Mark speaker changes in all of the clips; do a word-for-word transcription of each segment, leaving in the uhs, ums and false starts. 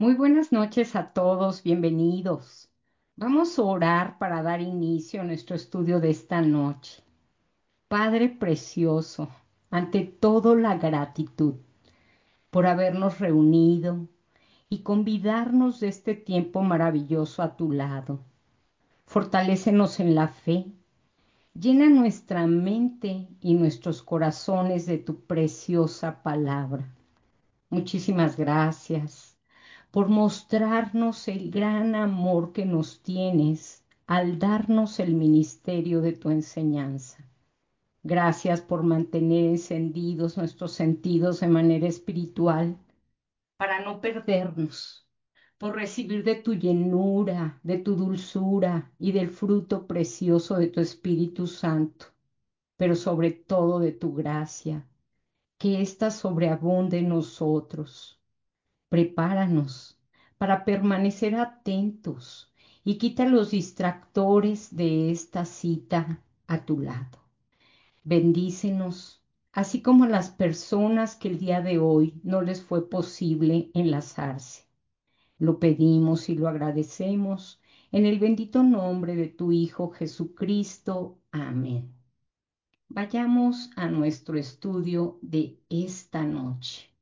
Speaker 1: Muy buenas noches a todos, bienvenidos. Vamos a orar para dar inicio a nuestro estudio de esta noche. Padre precioso, ante todo la gratitud por habernos reunido y convidarnos de este tiempo maravilloso a tu lado. Fortalécenos en la fe, llena nuestra mente y nuestros corazones de tu preciosa palabra. Muchísimas gracias por mostrarnos el gran amor que nos tienes al darnos el ministerio de tu enseñanza. Gracias por mantener encendidos nuestros sentidos de manera espiritual para no perdernos, por recibir de tu llenura, de tu dulzura y del fruto precioso de tu Espíritu Santo, pero sobre todo de tu gracia, que ésta sobreabunde en nosotros. Prepáranos para permanecer atentos y quita los distractores de esta cita a tu lado. Bendícenos, así como a las personas que el día de hoy no les fue posible enlazarse. Lo pedimos y lo agradecemos en el bendito nombre de tu Hijo Jesucristo. Amén. Vayamos a nuestro estudio de esta noche.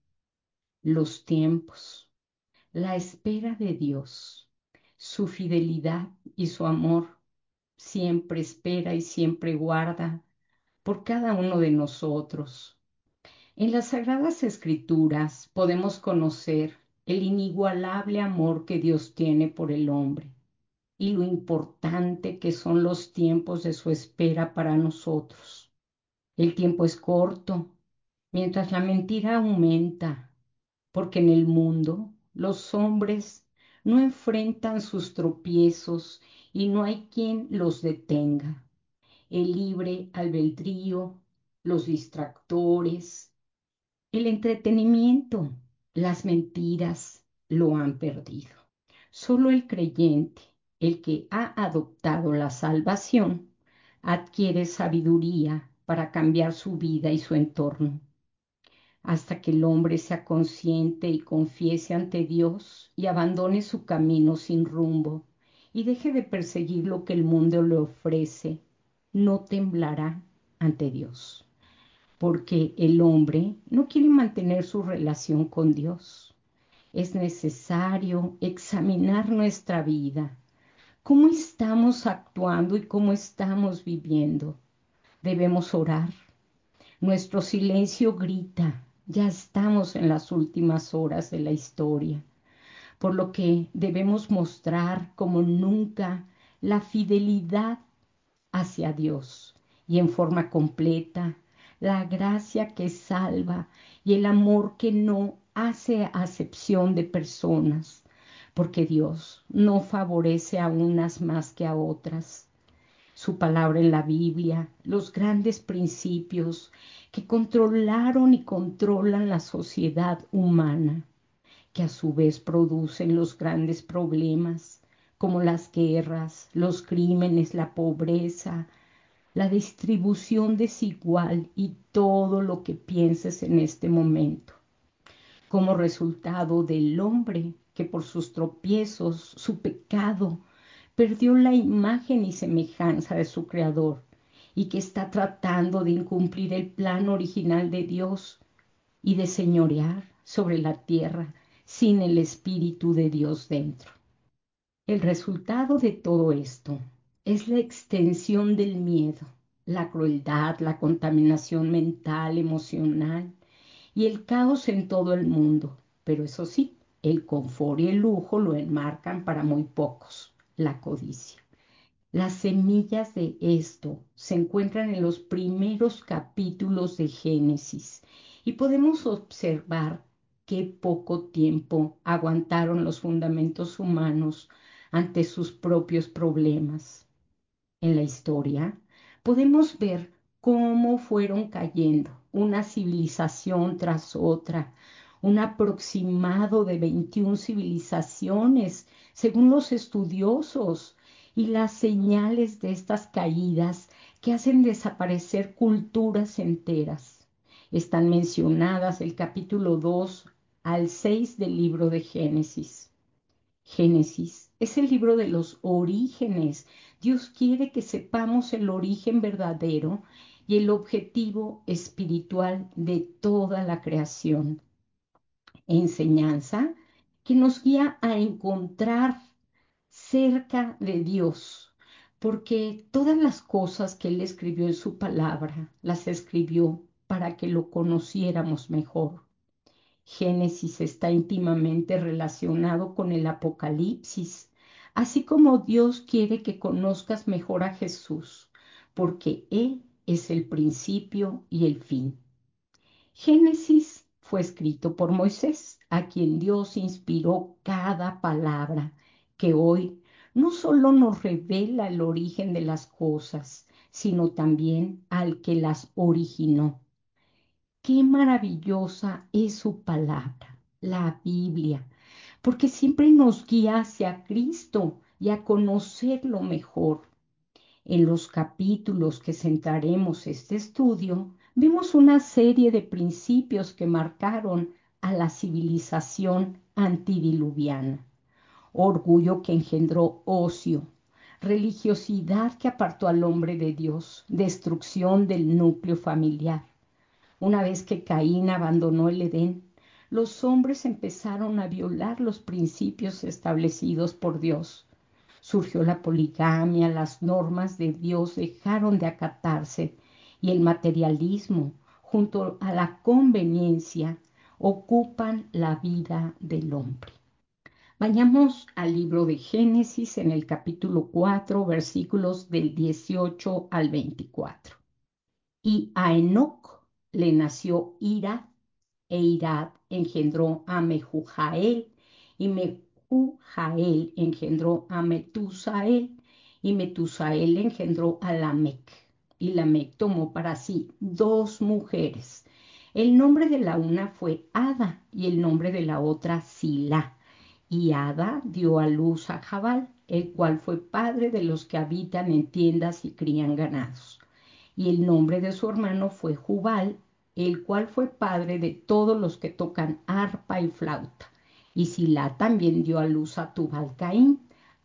Speaker 1: Los tiempos. La espera de Dios, su fidelidad y su amor siempre espera y siempre guarda por cada uno de nosotros. En las Sagradas Escrituras podemos conocer el inigualable amor que Dios tiene por el hombre y lo importante que son los tiempos de su espera para nosotros. El tiempo es corto, mientras la mentira aumenta, porque en el mundo los hombres no enfrentan sus tropiezos y no hay quien los detenga. El libre albedrío, los distractores, el entretenimiento, las mentiras lo han perdido. Solo el creyente, el que ha adoptado la salvación, adquiere sabiduría para cambiar su vida y su entorno hasta que el hombre sea consciente y confiese ante Dios y abandone su camino sin rumbo y deje de perseguir lo que el mundo le ofrece, no temblará ante Dios, porque el hombre no quiere mantener su relación con Dios. Es necesario examinar nuestra vida, cómo estamos actuando y cómo estamos viviendo. Debemos orar. Nuestro silencio grita, ya estamos en las últimas horas de la historia, por lo que debemos mostrar como nunca la fidelidad hacia Dios y en forma completa, la gracia que salva y el amor que no hace acepción de personas, porque Dios no favorece a unas más que a otras. Su palabra en la Biblia, los grandes principios que controlaron y controlan la sociedad humana, que a su vez producen los grandes problemas como las guerras, los crímenes, la pobreza, la distribución desigual y todo lo que pienses en este momento, como resultado del hombre que por sus tropiezos, su pecado, perdió la imagen y semejanza de su creador y que está tratando de incumplir el plan original de Dios y de señorear sobre la tierra sin el Espíritu de Dios dentro. El resultado de todo esto es la extensión del miedo, la crueldad, la contaminación mental, emocional y el caos en todo el mundo. Pero eso sí, el confort y el lujo lo enmarcan para muy pocos, la codicia. Las semillas de esto se encuentran en los primeros capítulos de Génesis y podemos observar qué poco tiempo aguantaron los fundamentos humanos ante sus propios problemas. En la historia podemos ver cómo fueron cayendo una civilización tras otra, un aproximado de veintiuna civilizaciones, según los estudiosos, y las señales de estas caídas que hacen desaparecer culturas enteras. Están mencionadas el capítulo dos al seis del libro de Génesis. Génesis es el libro de los orígenes. Dios quiere que sepamos el origen verdadero y el objetivo espiritual de toda la creación. Enseñanza que nos guía a encontrar cerca de Dios, porque todas las cosas que Él escribió en su palabra, las escribió para que lo conociéramos mejor. Génesis está íntimamente relacionado con el Apocalipsis, así como Dios quiere que conozcas mejor a Jesús, porque Él es el principio y el fin. Génesis fue escrito por Moisés, a quien Dios inspiró cada palabra, que hoy no solo nos revela el origen de las cosas, sino también al que las originó. Qué maravillosa es su palabra, la Biblia, porque siempre nos guía hacia Cristo y a conocerlo mejor. En los capítulos que centraremos este estudio, vemos una serie de principios que marcaron a la civilización antidiluviana. Orgullo que engendró ocio, religiosidad que apartó al hombre de Dios, destrucción del núcleo familiar. Una vez que Caín abandonó el Edén, los hombres empezaron a violar los principios establecidos por Dios. Surgió la poligamia, las normas de Dios dejaron de acatarse y el materialismo, junto a la conveniencia, ocupan la vida del hombre. Vayamos al libro de Génesis en el capítulo cuatro, versículos del dieciocho al veinticuatro. Y a Enoc le nació Irad, e Irad engendró a Mehujael, y Mehujael engendró a Metusael, y Metusael engendró a Lamec. Y Lamec tomó para sí dos mujeres. El nombre de la una fue Ada, y el nombre de la otra Silá. Y Ada dio a luz a Jabal, el cual fue padre de los que habitan en tiendas y crían ganados. Y el nombre de su hermano fue Jubal, el cual fue padre de todos los que tocan arpa y flauta. Y Silá también dio a luz a Tubal-Caín,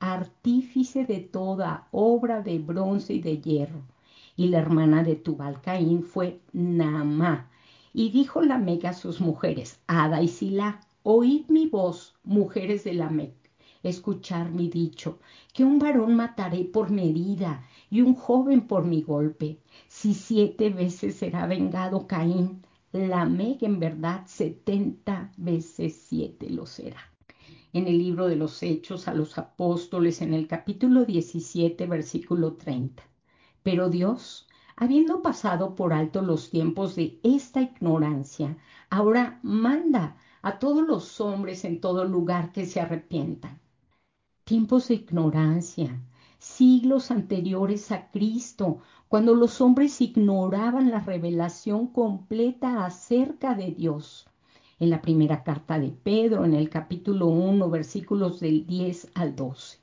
Speaker 1: artífice de toda obra de bronce y de hierro. Y la hermana de Tubal-Caín fue Naamá. Y dijo Lamec a sus mujeres, Ada y Silá, oíd mi voz, mujeres de Lamec, escuchar mi dicho, que un varón mataré por mi herida y un joven por mi golpe. Si siete veces será vengado Caín, Lamec en verdad setenta veces siete lo será. En el libro de los Hechos a los Apóstoles, en el capítulo diecisiete, versículo treinta. Pero Dios, habiendo pasado por alto los tiempos de esta ignorancia, ahora manda a todos los hombres en todo lugar que se arrepientan. Tiempos de ignorancia, siglos anteriores a Cristo, cuando los hombres ignoraban la revelación completa acerca de Dios. En la primera carta de Pedro, en el capítulo uno, versículos del diez al doce.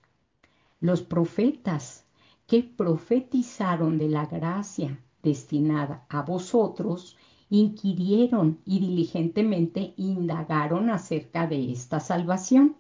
Speaker 1: Los profetas que profetizaron de la gracia destinada a vosotros, inquirieron y diligentemente indagaron acerca de esta salvación,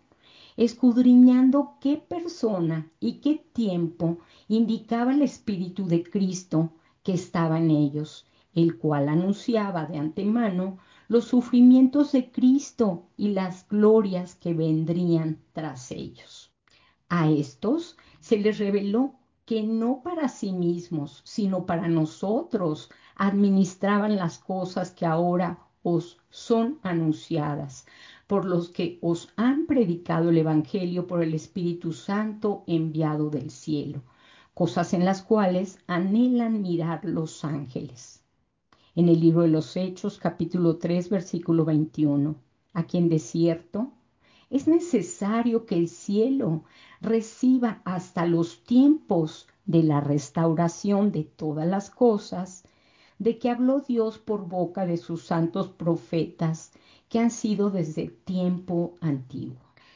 Speaker 1: escudriñando qué persona y qué tiempo indicaba el Espíritu de Cristo que estaba en ellos, el cual anunciaba de antemano los sufrimientos de Cristo y las glorias que vendrían tras ellos. A estos se les reveló que no para sí mismos, sino para nosotros administraban las cosas que ahora os son anunciadas, por los que os han predicado el Evangelio por el Espíritu Santo enviado del cielo, cosas en las cuales anhelan mirar los ángeles. En el libro de los Hechos, capítulo tres, versículo veintiuno, a quien de cierto es necesario que el cielo reciba hasta los tiempos de la restauración de todas las cosas, de que habló Dios por boca de sus santos profetas que han sido desde tiempo antiguo.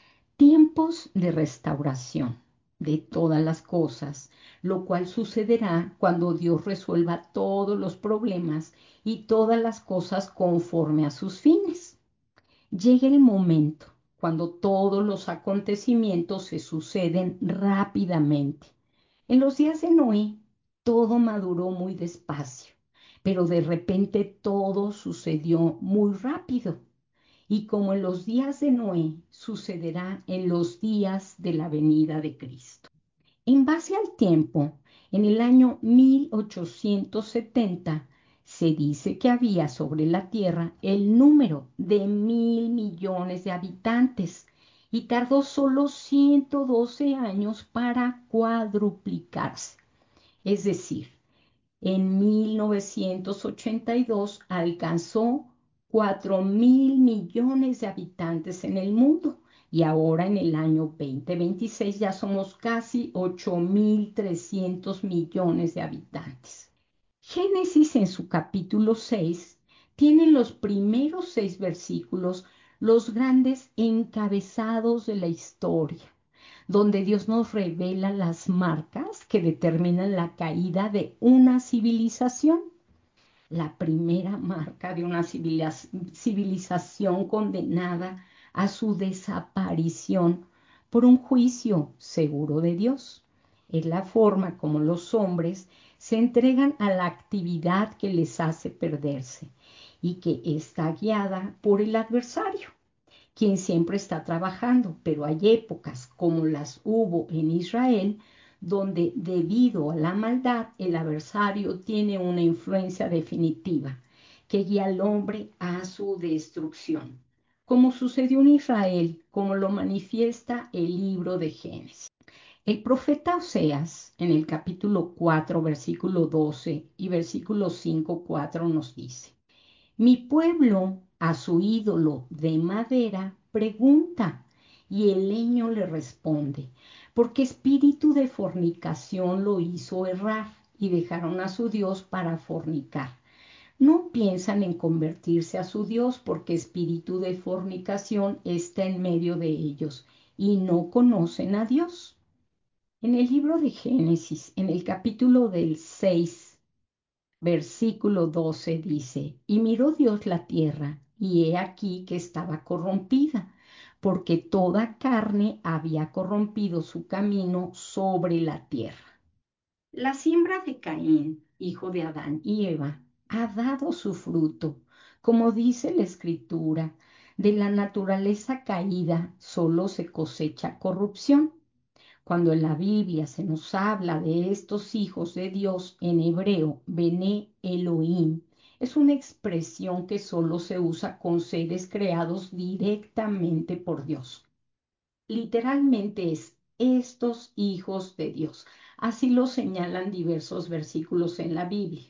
Speaker 1: Tiempos de restauración de todas las cosas, lo cual sucederá cuando Dios resuelva todos los problemas y todas las cosas conforme a sus fines. Llega el momento cuando todos los acontecimientos se suceden rápidamente. En los días de Noé, todo maduró muy despacio, pero de repente todo sucedió muy rápido. Y como en los días de Noé, sucederá en los días de la venida de Cristo. En base al tiempo, en el año mil ochocientos setenta se dice que había sobre la Tierra el número de mil millones de habitantes y tardó solo ciento doce años para cuadruplicarse. Es decir, en mil novecientos ochenta y dos alcanzó cuatro mil millones de habitantes en el mundo y ahora en el año dos mil veintiséis ya somos casi ocho mil trescientos millones de habitantes. Génesis en su capítulo seis tiene los primeros seis versículos, los grandes encabezados de la historia, donde Dios nos revela las marcas que determinan la caída de una civilización. La primera marca de una civilización condenada a su desaparición por un juicio seguro de Dios. Es la forma como los hombres se entregan a la actividad que les hace perderse y que está guiada por el adversario, quien siempre está trabajando, pero hay épocas como las hubo en Israel, donde debido a la maldad el adversario tiene una influencia definitiva que guía al hombre a su destrucción, como sucedió en Israel, como lo manifiesta el libro de Génesis. El profeta Oseas, en el capítulo cuatro, versículo doce y versículo cinco, cuatro nos dice: mi pueblo a su ídolo de madera pregunta, y el leño le responde, porque espíritu de fornicación lo hizo errar y dejaron a su Dios para fornicar. No piensan en convertirse a su Dios porque espíritu de fornicación está en medio de ellos y no conocen a Dios. En el libro de Génesis, en el capítulo del seis, versículo doce dice: y miró Dios la tierra, y he aquí que estaba corrompida, porque toda carne había corrompido su camino sobre la tierra. La siembra de Caín, hijo de Adán y Eva, ha dado su fruto. Como dice la Escritura, de la naturaleza caída solo se cosecha corrupción. Cuando en la Biblia se nos habla de estos hijos de Dios en hebreo, Bene Elohim, es una expresión que solo se usa con seres creados directamente por Dios. Literalmente es estos hijos de Dios. Así lo señalan diversos versículos en la Biblia.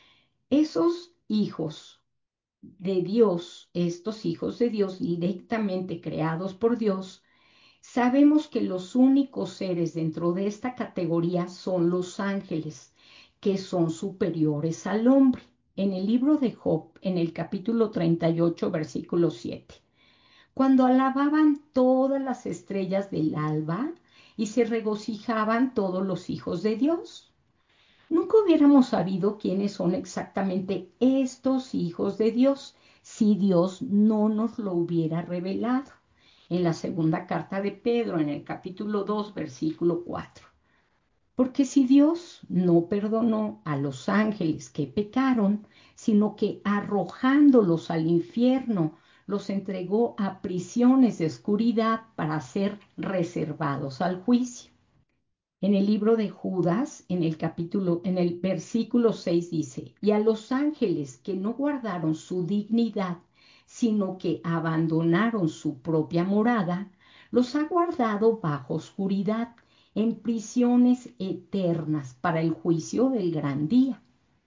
Speaker 1: Esos hijos de Dios, estos hijos de Dios directamente creados por Dios, sabemos que los únicos seres dentro de esta categoría son los ángeles, que son superiores al hombre. En el libro de Job, en el capítulo treinta y ocho, versículo siete, cuando alababan todas las estrellas del alba y se regocijaban todos los hijos de Dios. Nunca hubiéramos sabido quiénes son exactamente estos hijos de Dios si Dios no nos lo hubiera revelado. En la segunda carta de Pedro, en el capítulo dos, versículo cuatro. Porque si Dios no perdonó a los ángeles que pecaron, sino que arrojándolos al infierno, los entregó a prisiones de oscuridad para ser reservados al juicio. En el libro de Judas, en el capítulo, en el versículo seis dice: y a los ángeles que no guardaron su dignidad, sino que abandonaron su propia morada, los ha guardado bajo oscuridad, en prisiones eternas para el juicio del gran día.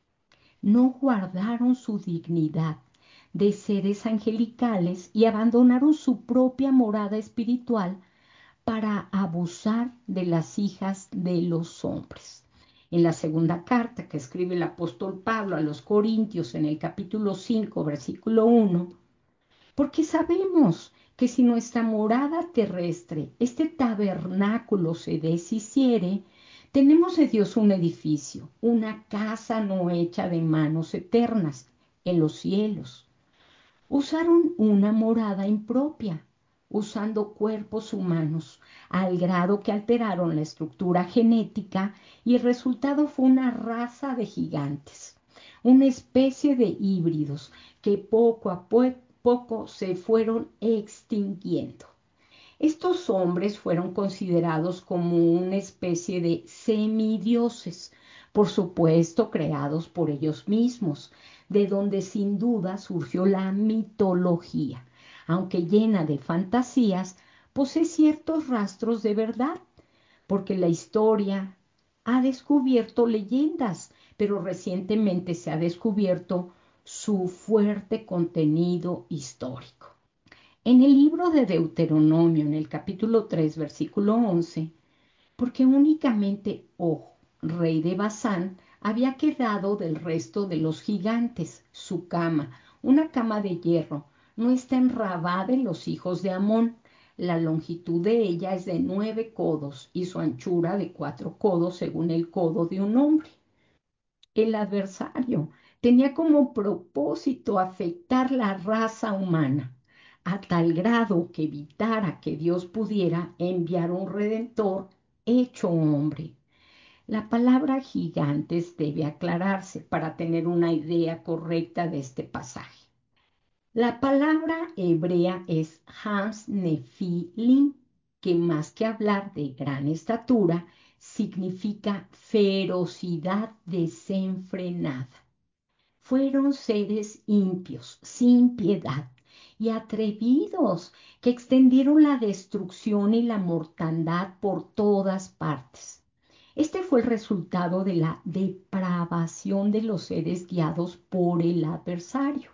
Speaker 1: No guardaron su dignidad de seres angelicales y abandonaron su propia morada espiritual para abusar de las hijas de los hombres. En la segunda carta que escribe el apóstol Pablo a los Corintios, en el capítulo cinco, versículo uno, porque sabemos que si nuestra morada terrestre, este tabernáculo, se deshiciere, tenemos de Dios un edificio, una casa no hecha de manos eternas en los cielos. Usaron una morada impropia, usando cuerpos humanos, al grado que alteraron la estructura genética y el resultado fue una raza de gigantes, una especie de híbridos que poco a poco se fueron extinguiendo. Estos hombres fueron considerados como una especie de semidioses, por supuesto creados por ellos mismos, de donde sin duda surgió la mitología, aunque llena de fantasías, posee ciertos rastros de verdad, porque la historia ha descubierto leyendas, pero recientemente se ha descubierto su fuerte contenido histórico. En el libro de Deuteronomio, en el capítulo tres, versículo once, porque únicamente Og, rey de Basán, había quedado del resto de los gigantes, su cama, una cama de hierro, no está en Rabá de los hijos de Amón. La longitud de ella es de nueve codos y su anchura de cuatro codos según el codo de un hombre. El adversario tenía como propósito afectar la raza humana, a tal grado que evitara que Dios pudiera enviar un redentor hecho hombre. La palabra gigantes debe aclararse para tener una idea correcta de este pasaje. La palabra hebrea es Hans Nefilim, que más que hablar de gran estatura, significa ferocidad desenfrenada. Fueron seres impios, sin piedad y atrevidos, que extendieron la destrucción y la mortandad por todas partes. Este fue el resultado de la depravación de los seres guiados por el adversario.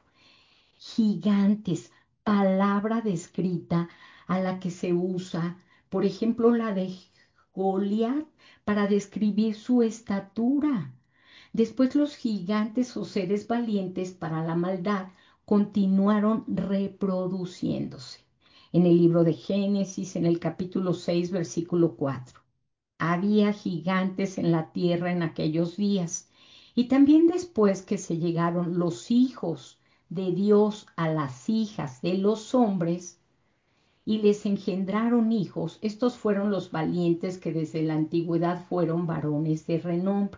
Speaker 1: Gigantes, palabra descrita a la que se usa, por ejemplo, la de Goliat para describir su estatura. Después los gigantes o seres valientes para la maldad continuaron reproduciéndose. En el libro de Génesis, en el capítulo seis, versículo cuatro. Había gigantes en la tierra en aquellos días. Y también después que se llegaron los hijos de Dios a las hijas de los hombres y les engendraron hijos, estos fueron los valientes que desde la antigüedad fueron varones de renombre.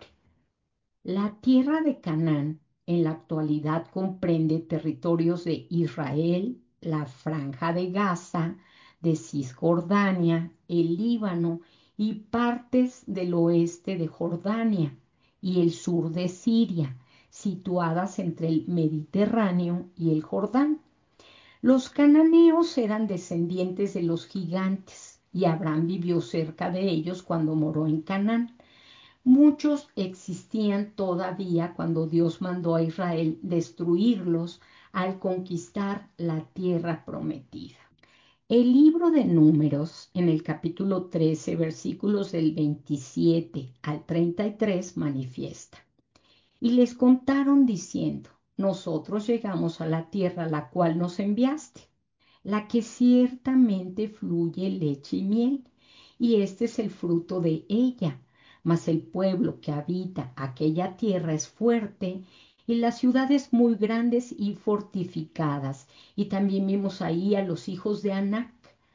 Speaker 1: La tierra de Canaán en la actualidad comprende territorios de Israel, la Franja de Gaza, de Cisjordania, el Líbano y partes del oeste de Jordania y el sur de Siria, situadas entre el Mediterráneo y el Jordán. Los cananeos eran descendientes de los gigantes y Abraham vivió cerca de ellos cuando moró en Canaán. Muchos existían todavía cuando Dios mandó a Israel destruirlos al conquistar la tierra prometida. El libro de Números, en el capítulo trece, versículos del veintisiete al treinta y tres, manifiesta. Y les contaron diciendo, nosotros llegamos a la tierra a la cual nos enviaste, la que ciertamente fluye leche y miel, y este es el fruto de ella. Mas el pueblo que habita aquella tierra es fuerte y las ciudades muy grandes y fortificadas. Y también vimos ahí a los hijos de Anac.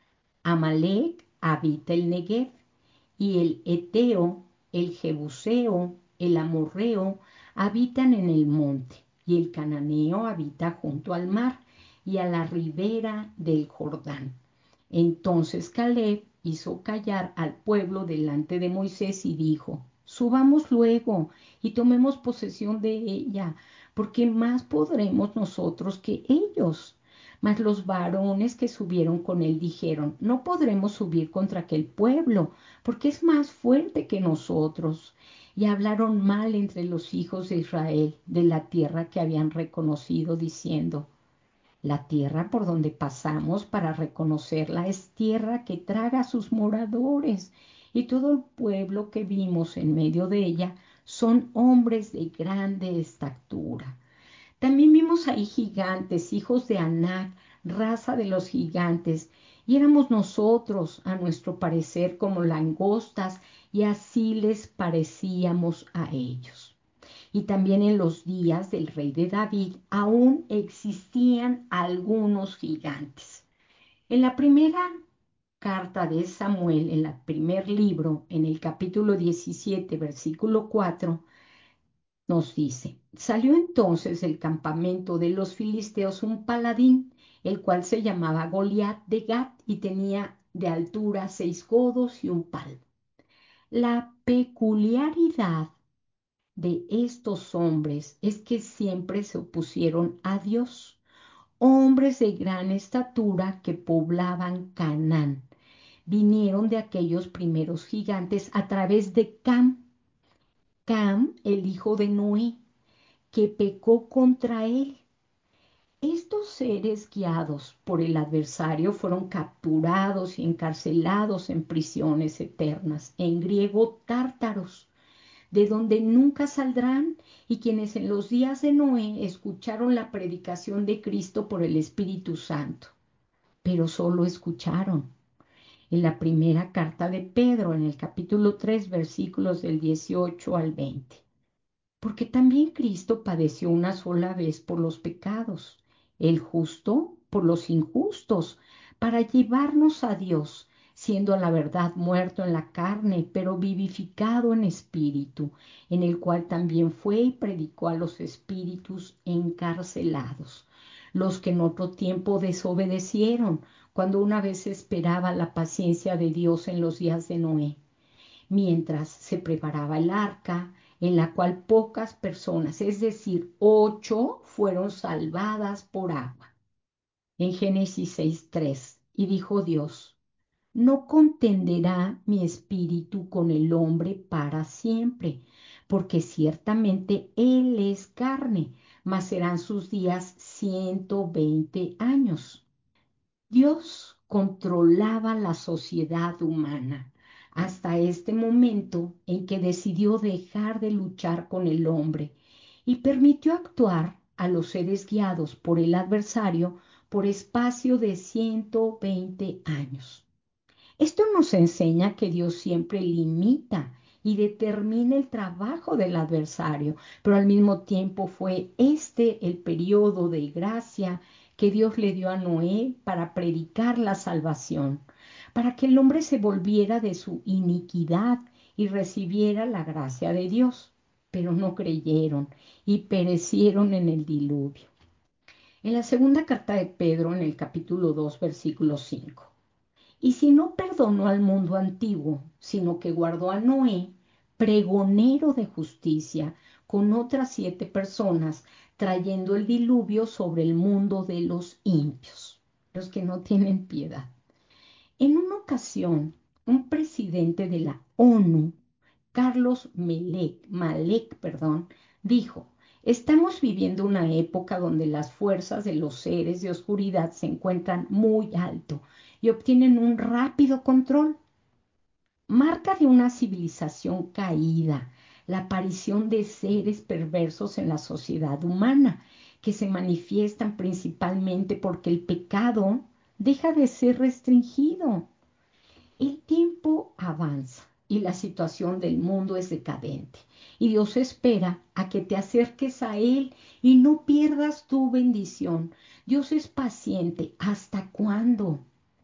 Speaker 1: Amalec habita el Negev y el Eteo, el Jebuseo, el Amorreo habitan en el monte y el Cananeo habita junto al mar y a la ribera del Jordán. Entonces Caleb hizo callar al pueblo delante de Moisés y dijo, subamos luego y tomemos posesión de ella, porque más podremos nosotros que ellos. Mas los varones que subieron con él dijeron, no podremos subir contra aquel pueblo, porque es más fuerte que nosotros. Y hablaron mal entre los hijos de Israel de la tierra que habían reconocido, diciendo, la tierra por donde pasamos para reconocerla es tierra que traga a sus moradores, y todo el pueblo que vimos en medio de ella son hombres de grande estatura. También vimos ahí gigantes, hijos de Anac, raza de los gigantes, y éramos nosotros, a nuestro parecer, como langostas, y así les parecíamos a ellos. y también en los días del rey de David aún existían algunos gigantes. En la primera carta de Samuel, en el primer libro, en el capítulo diecisiete, versículo cuatro, nos dice, salió entonces del campamento de los filisteos un paladín, el cual se llamaba Goliat de Gat y tenía de altura seis codos y un palmo. La peculiaridad de estos hombres es que siempre se opusieron a Dios, hombres de gran estatura que poblaban Canaán. Vinieron de aquellos primeros gigantes a través de Cam, Cam, el hijo de Noé, que pecó contra él. Estos seres guiados por el adversario fueron capturados y encarcelados en prisiones eternas, en griego tártaros, de donde nunca saldrán, y quienes en los días de Noé escucharon la predicación de Cristo por el Espíritu Santo, pero solo escucharon. En la primera carta de Pedro, en el capítulo tres, versículos del dieciocho al veinte. Porque también Cristo padeció una sola vez por los pecados, el justo por los injustos, para llevarnos a Dios, siendo a la verdad muerto en la carne, pero vivificado en espíritu, en el cual también fue y predicó a los espíritus encarcelados, los que en otro tiempo desobedecieron, cuando una vez esperaba la paciencia de Dios en los días de Noé, mientras se preparaba el arca, en la cual pocas personas, es decir, ocho, fueron salvadas por agua. En Génesis seis tres, y dijo Dios, no contenderá mi espíritu con el hombre para siempre, porque ciertamente él es carne, mas serán sus días ciento veinte años. Dios controlaba la sociedad humana hasta este momento en que decidió dejar de luchar con el hombre y permitió actuar a los seres guiados por el adversario por espacio de ciento veinte años. Esto nos enseña que Dios siempre limita y determina el trabajo del adversario, pero al mismo tiempo fue este el periodo de gracia que Dios le dio a Noé para predicar la salvación, para que el hombre se volviera de su iniquidad y recibiera la gracia de Dios. Pero no creyeron y perecieron en el diluvio. En la segunda carta de Pedro, en el capítulo dos, versículo cinco. Y si no perdonó al mundo antiguo, sino que guardó a Noé, pregonero de justicia, con otras siete personas, trayendo el diluvio sobre el mundo de los impios, los que no tienen piedad. En una ocasión, un presidente de la ONU, Carlos Malek, Malek, perdón, dijo, estamos viviendo una época donde las fuerzas de los seres de oscuridad se encuentran muy alto y obtienen un rápido control. Marca de una civilización caída, la aparición de seres perversos en la sociedad humana, que se manifiestan principalmente porque el pecado deja de ser restringido. El tiempo avanza y la situación del mundo es decadente. Y Dios espera a que te acerques a Él y no pierdas tu bendición. Dios es paciente. ¿Hasta cuándo?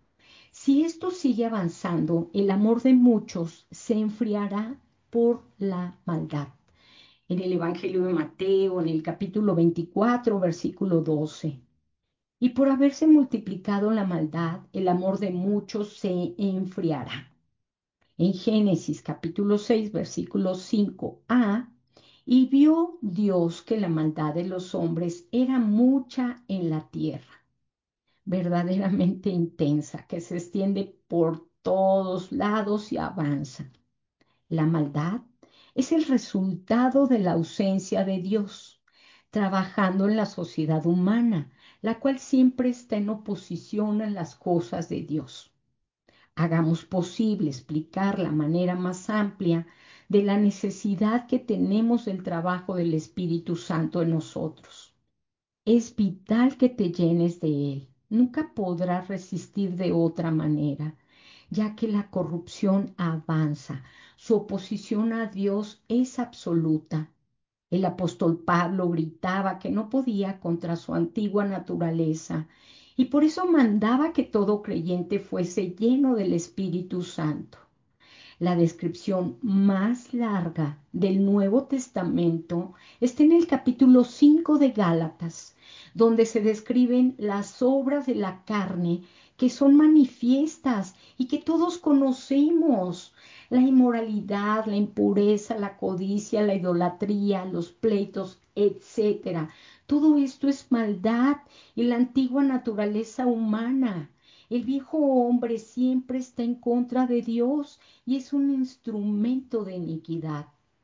Speaker 1: Si esto sigue avanzando, el amor de muchos se enfriará por la maldad. En el Evangelio de Mateo, en el capítulo veinticuatro, versículo doce. Y por haberse multiplicado la maldad, el amor de muchos se enfriará. En Génesis capítulo seis, versículo cinco a, y vio Dios que la maldad de los hombres era mucha en la tierra, verdaderamente intensa, que se extiende por todos lados y avanza. La maldad es el resultado de la ausencia de Dios, trabajando en la sociedad humana, la cual siempre está en oposición a las cosas de Dios. Hagamos posible explicar la manera más amplia de la necesidad que tenemos del trabajo del Espíritu Santo en nosotros. Es vital que te llenes de Él. Nunca podrás resistir de otra manera, ya que la corrupción avanza. Su oposición a Dios es absoluta. El apóstol Pablo gritaba que no podía contra su antigua naturaleza y por eso mandaba que todo creyente fuese lleno del Espíritu Santo. La descripción más larga del Nuevo Testamento está en el capítulo cinco de Gálatas, donde se describen las obras de la carne que son manifiestas y que todos conocemos: la inmoralidad, la impureza, la codicia, la idolatría, los pleitos, etcétera. Todo esto es maldad y la antigua naturaleza humana. El viejo hombre siempre está en contra de Dios y es un instrumento de iniquidad.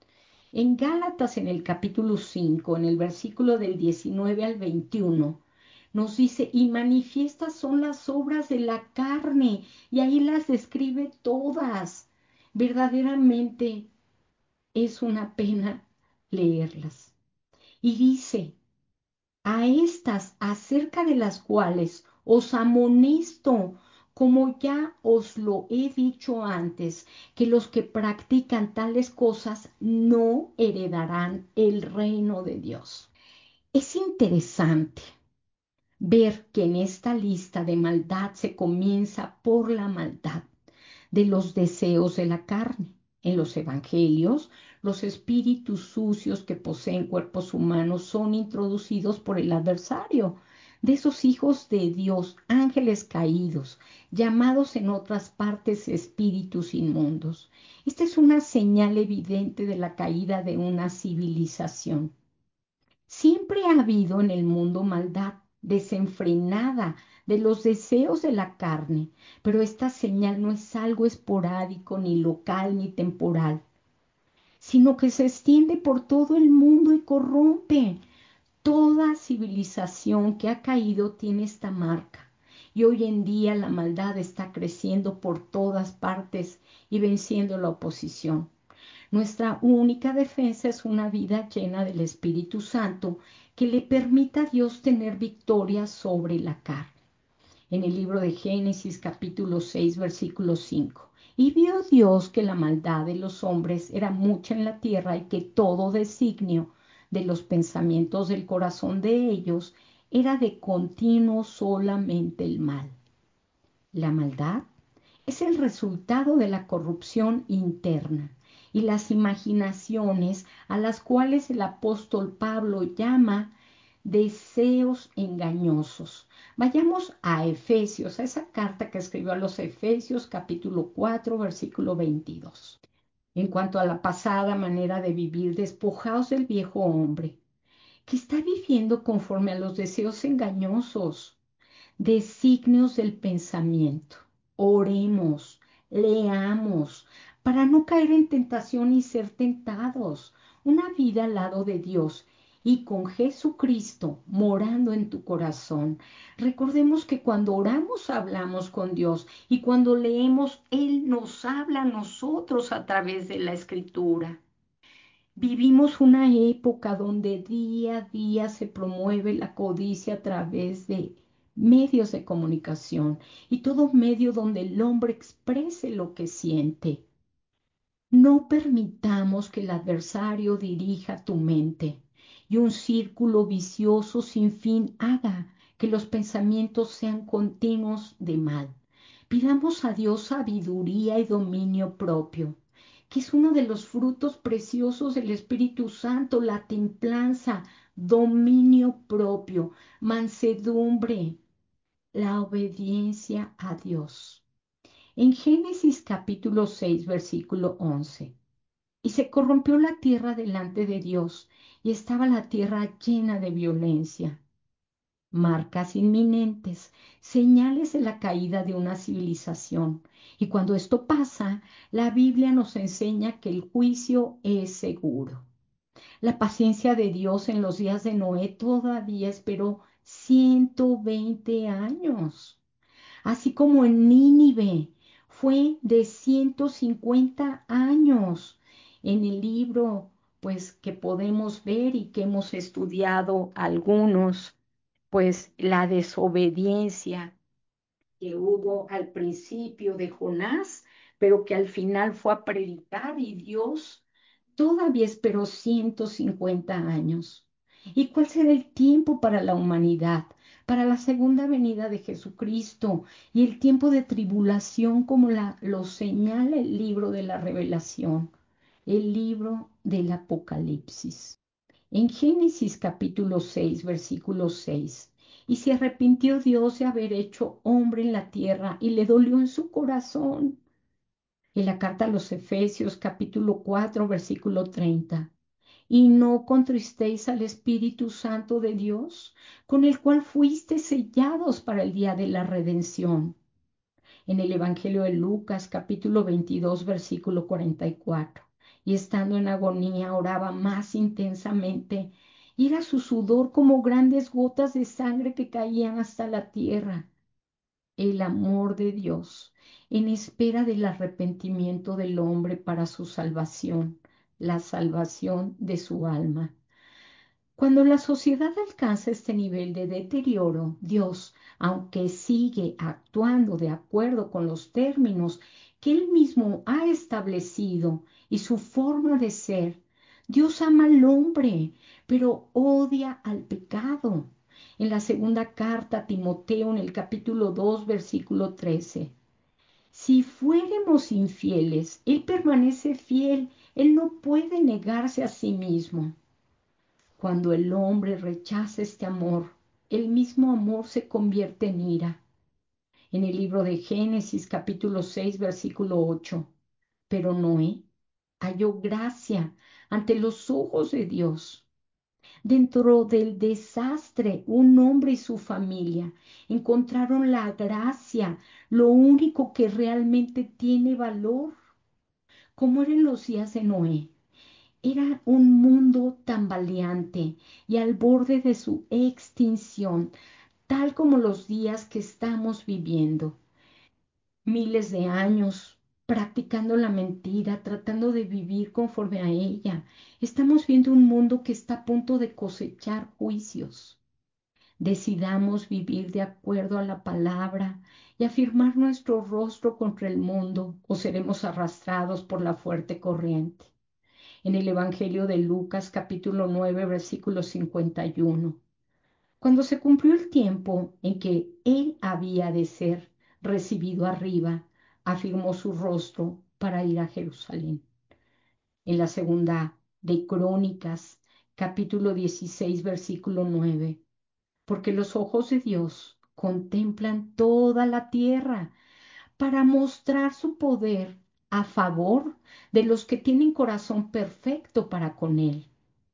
Speaker 1: En Gálatas, en el capítulo cinco, en el versículo del diecinueve al veintiuno, nos dice: y manifiestas son las obras de la carne, y ahí las describe todas. Verdaderamente es una pena leerlas. Y dice: a estas acerca de las cuales os amonesto, como ya os lo he dicho antes, que los que practican tales cosas no heredarán el reino de Dios. Es interesante ver que en esta lista de maldad se comienza por la maldad de los deseos de la carne. En los evangelios, los espíritus sucios que poseen cuerpos humanos son introducidos por el adversario, de esos hijos de Dios, ángeles caídos, llamados en otras partes espíritus inmundos. Esta es una señal evidente de la caída de una civilización. Siempre ha habido en el mundo maldad desenfrenada de los deseos de la carne, pero esta señal no es algo esporádico, ni local, ni temporal, sino que se extiende por todo el mundo y corrompe. Toda civilización que ha caído tiene esta marca. Y hoy en día la maldad está creciendo por todas partes y venciendo la oposición. Nuestra única defensa es una vida llena del Espíritu Santo que le permita a Dios tener victoria sobre la carne. En el libro de Génesis capítulo seis versículo cinco. Y vio Dios que la maldad de los hombres era mucha en la tierra y que todo designio de los pensamientos del corazón de ellos era de continuo solamente el mal. La maldad es el resultado de la corrupción interna y las imaginaciones a las cuales el apóstol Pablo llama deseos engañosos. Vayamos a Efesios, a esa carta que escribió a los Efesios capítulo cuatro versículo veintidós. En cuanto a la pasada manera de vivir, despojaos del viejo hombre, que está viviendo conforme a los deseos engañosos, designios del pensamiento. Oremos, leamos, para no caer en tentación y ser tentados. Una vida al lado de Dios y con Jesucristo morando en tu corazón. Recordemos que cuando oramos hablamos con Dios y cuando leemos Él nos habla a nosotros a través de la Escritura. Vivimos una época donde día a día se promueve la codicia a través de medios de comunicación y todo medio donde el hombre exprese lo que siente. No permitamos que el adversario dirija tu mente y un círculo vicioso sin fin haga que los pensamientos sean continuos de mal. Pidamos a Dios sabiduría y dominio propio, que es uno de los frutos preciosos del Espíritu Santo: la templanza, dominio propio, mansedumbre, la obediencia a Dios. En Génesis capítulo seis, versículo once. Y se corrompió la tierra delante de Dios, y estaba la tierra llena de violencia. Marcas inminentes, señales de la caída de una civilización. Y cuando esto pasa, la Biblia nos enseña que el juicio es seguro. La paciencia de Dios en los días de Noé todavía esperó ciento veinte años, así como en Nínive fue de ciento cincuenta años. En el libro, pues, que podemos ver y que hemos estudiado algunos, pues la desobediencia que hubo al principio de Jonás, pero que al final fue a predicar y Dios todavía esperó ciento cincuenta años. ¿Y cuál será el tiempo para la humanidad, para la segunda venida de Jesucristo y el tiempo de tribulación como la, lo señala el libro de la Revelación, el libro del Apocalipsis? En Génesis capítulo seis, versículo seis. Y se arrepintió Dios de haber hecho hombre en la tierra y le dolió en su corazón. En la carta a los Efesios capítulo cuatro, versículo treinta. Y no contristéis al Espíritu Santo de Dios, con el cual fuiste sellados para el día de la redención. En el Evangelio de Lucas capítulo veintidós, versículo cuarenta y cuatro. Y estando en agonía oraba más intensamente, y era su sudor como grandes gotas de sangre que caían hasta la tierra. El amor de Dios en espera del arrepentimiento del hombre para su salvación, la salvación de su alma. Cuando la sociedad alcanza este nivel de deterioro, Dios, aunque sigue actuando de acuerdo con los términos que Él mismo ha establecido y su forma de ser, Dios ama al hombre, pero odia al pecado. En la segunda carta a Timoteo, en el capítulo dos, versículo trece. Si fuéramos infieles, Él permanece fiel, Él no puede negarse a sí mismo. Cuando el hombre rechaza este amor, el mismo amor se convierte en ira. En el libro de Génesis capítulo seis, versículo ocho. Pero Noé halló gracia ante los ojos de Dios. Dentro del desastre, un hombre y su familia encontraron la gracia, lo único que realmente tiene valor. Como eran los días de Noé, era un mundo tambaleante y al borde de su extinción, tal como los días que estamos viviendo. Miles de años practicando la mentira, tratando de vivir conforme a ella. Estamos viendo un mundo que está a punto de cosechar juicios. Decidamos vivir de acuerdo a la palabra y afirmar nuestro rostro contra el mundo, o seremos arrastrados por la fuerte corriente. En el Evangelio de Lucas capítulo nueve, versículo cincuenta y uno. Cuando se cumplió el tiempo en que él había de ser recibido arriba, afirmó su rostro para ir a Jerusalén. En la segunda de Crónicas capítulo dieciséis, versículo nueve. Porque los ojos de Dios contemplan toda la tierra para mostrar su poder a favor de los que tienen corazón perfecto para con Él.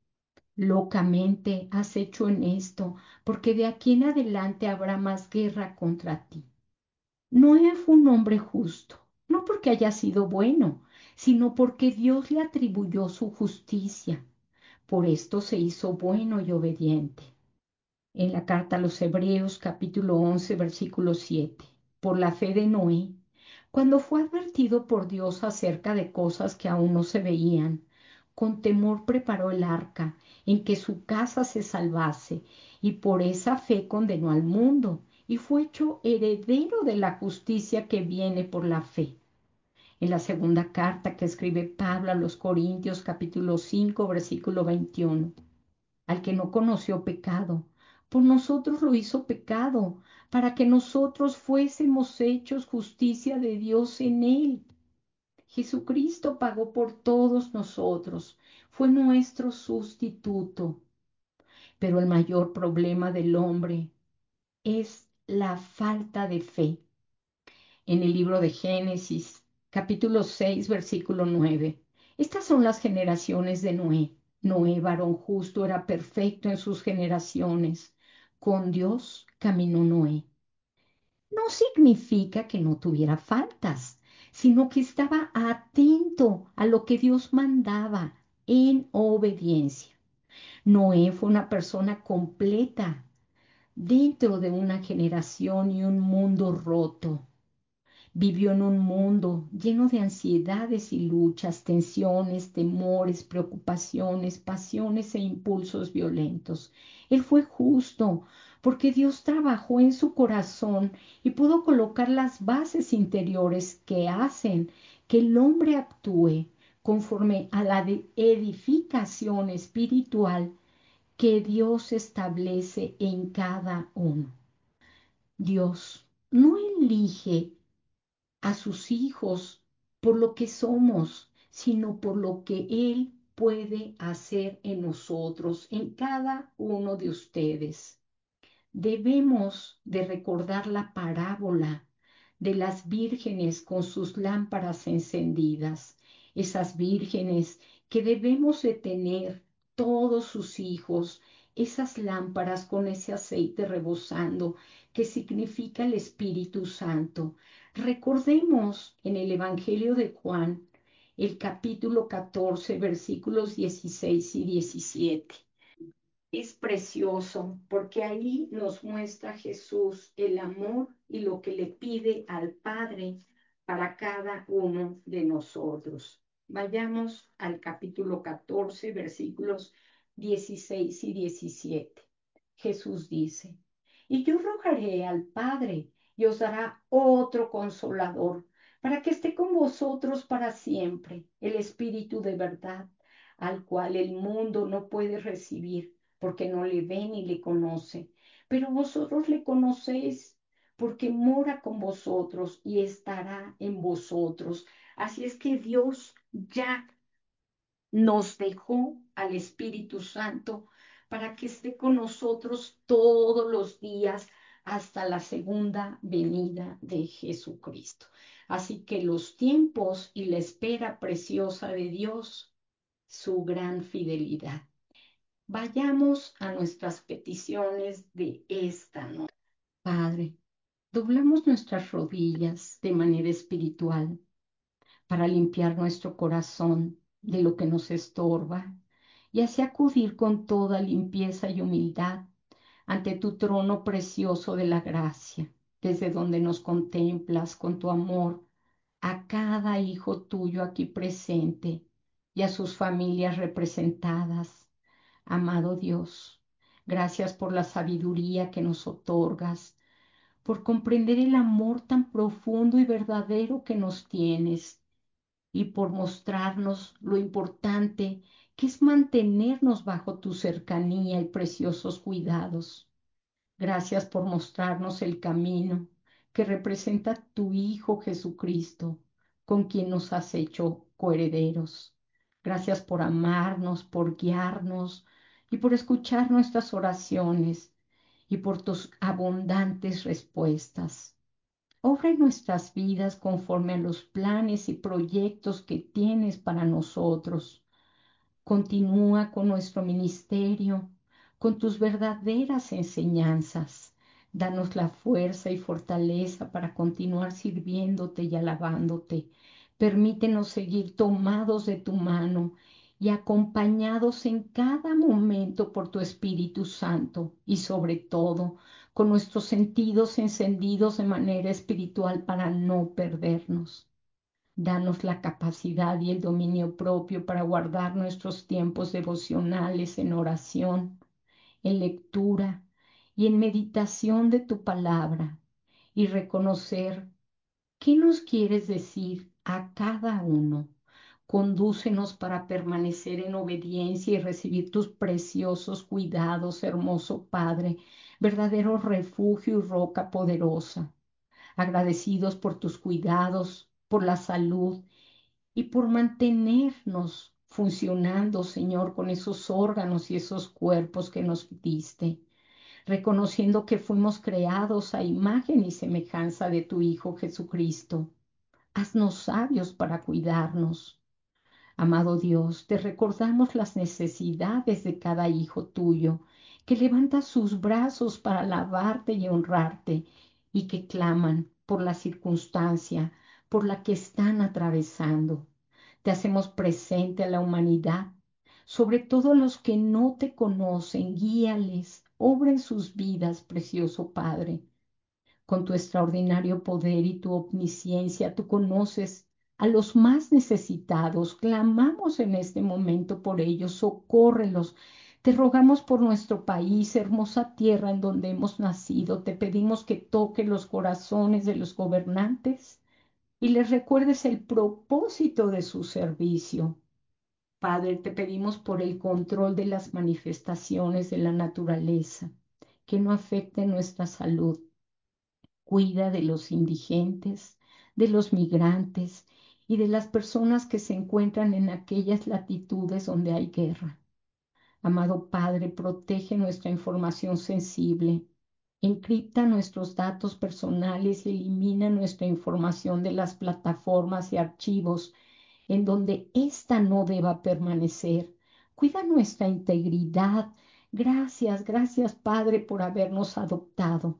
Speaker 1: Locamente has hecho en esto, porque de aquí en adelante habrá más guerra contra ti. Noé fue un hombre justo, no porque haya sido bueno, sino porque Dios le atribuyó su justicia. Por esto se hizo bueno y obediente. En la carta a los Hebreos capítulo once, versículo siete. Por la fe de Noé, cuando fue advertido por Dios acerca de cosas que aún no se veían, con temor preparó el arca en que su casa se salvase, y por esa fe condenó al mundo, y fue hecho heredero de la justicia que viene por la fe. En la segunda carta que escribe Pablo a los Corintios capítulo cinco, versículo veintiuno. Al que no conoció pecado, por nosotros lo hizo pecado, para que nosotros fuésemos hechos justicia de Dios en él. Jesucristo pagó por todos nosotros, fue nuestro sustituto. Pero el mayor problema del hombre es la falta de fe. En el libro de Génesis, capítulo seis, versículo nueve. Estas son las generaciones de Noé. Noé, varón justo, era perfecto en sus generaciones. Con Dios caminó Noé. No significa que no tuviera faltas, sino que estaba atento a lo que Dios mandaba en obediencia. Noé fue una persona completa dentro de una generación y un mundo roto. Vivió en un mundo lleno de ansiedades y luchas, tensiones, temores, preocupaciones, pasiones e impulsos violentos. Él fue justo porque Dios trabajó en su corazón y pudo colocar las bases interiores que hacen que el hombre actúe conforme a la edificación espiritual que Dios establece en cada uno. Dios no elige a sus hijos por lo que somos, sino por lo que Él puede hacer en nosotros, en cada uno de ustedes. Debemos de recordar la parábola de las vírgenes con sus lámparas encendidas, esas vírgenes que debemos de tener todos sus hijos, esas lámparas con ese aceite rebosando que significa el Espíritu Santo. Recordemos en el Evangelio de Juan, el capítulo catorce, versículos dieciséis y diecisiete. Es precioso porque ahí nos muestra Jesús el amor y lo que le pide al Padre para cada uno de nosotros. Vayamos al capítulo catorce, versículos dieciséis y diecisiete. Jesús dice, y yo rogaré al Padre y os dará otro consolador para que esté con vosotros para siempre, el Espíritu de verdad, al cual el mundo no puede recibir porque no le ve ni le conoce, pero vosotros le conocéis porque mora con vosotros y estará en vosotros. Así es que Dios ya nos dejó al Espíritu Santo para que esté con nosotros todos los días hasta la segunda venida de Jesucristo. Así que los tiempos y la espera preciosa de Dios, su gran fidelidad. Vayamos a nuestras peticiones de esta noche. Padre, doblamos nuestras rodillas de manera espiritual para limpiar nuestro corazón de lo que nos estorba y así acudir con toda limpieza y humildad ante tu trono precioso de la gracia, desde donde nos contemplas con tu amor a cada hijo tuyo aquí presente y a sus familias representadas. Amado Dios, gracias por la sabiduría que nos otorgas, por comprender el amor tan profundo y verdadero que nos tienes y por mostrarnos lo importante que es mantenernos bajo tu cercanía y preciosos cuidados. Gracias por mostrarnos el camino que representa tu Hijo Jesucristo, con quien nos has hecho coherederos. Gracias por amarnos, por guiarnos y por escuchar nuestras oraciones y por tus abundantes respuestas. Obra en nuestras vidas conforme a los planes y proyectos que tienes para nosotros. Continúa con nuestro ministerio, con tus verdaderas enseñanzas. Danos la fuerza y fortaleza para continuar sirviéndote y alabándote. Permítenos seguir tomados de tu mano y acompañados en cada momento por tu Espíritu Santo y sobre todo con nuestros sentidos encendidos de manera espiritual para no perdernos. Danos la capacidad y el dominio propio para guardar nuestros tiempos devocionales en oración, en lectura y en meditación de tu palabra y reconocer qué nos quieres decir a cada uno. Condúcenos para permanecer en obediencia y recibir tus preciosos cuidados, hermoso Padre, verdadero refugio y roca poderosa. Agradecidos por tus cuidados, por la salud y por mantenernos funcionando, Señor, con esos órganos y esos cuerpos que nos diste, reconociendo que fuimos creados a imagen y semejanza de tu Hijo Jesucristo. Haznos sabios para cuidarnos. Amado Dios, te recordamos las necesidades de cada hijo tuyo, que levanta sus brazos para alabarte y honrarte, y que claman por la circunstancia por la que están atravesando. Te hacemos presente a la humanidad, sobre todo a los que no te conocen, guíales, obra en sus vidas, precioso Padre. Con tu extraordinario poder y tu omnisciencia, tú conoces a los más necesitados. Clamamos en este momento por ellos, socórrelos. Te rogamos por nuestro país, hermosa tierra en donde hemos nacido. Te pedimos que toque los corazones de los gobernantes y les recuerdes el propósito de su servicio. Padre, te pedimos por el control de las manifestaciones de la naturaleza, que no afecten nuestra salud. Cuida de los indigentes, de los migrantes y de las personas que se encuentran en aquellas latitudes donde hay guerra. Amado Padre, protege nuestra información sensible, encripta nuestros datos personales y elimina nuestra información de las plataformas y archivos en donde ésta no deba permanecer. Cuida nuestra integridad. Gracias, gracias Padre por habernos adoptado.